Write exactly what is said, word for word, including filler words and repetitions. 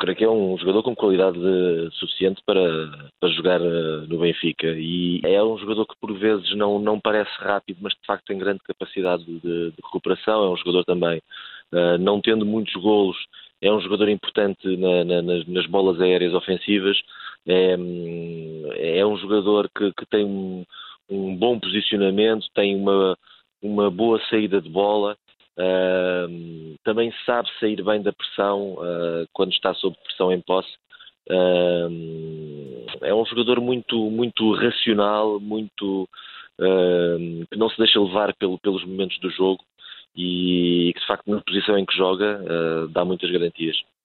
creio que é um jogador com qualidade suficiente para, para jogar no Benfica, e é um jogador que por vezes não, não parece rápido, mas de facto tem grande capacidade de, de recuperação. É um jogador também, uh, não tendo muitos golos, é um jogador importante na, na, nas, nas bolas aéreas ofensivas. É, é um jogador que, que tem um, um bom posicionamento, tem uma, uma boa saída de bola. Uh, também sabe sair bem da pressão uh, quando está sob pressão em posse. Uh, é um jogador muito, muito racional, muito uh, que não se deixa levar pelo, pelos momentos do jogo, e que de facto na posição em que joga uh, dá muitas garantias.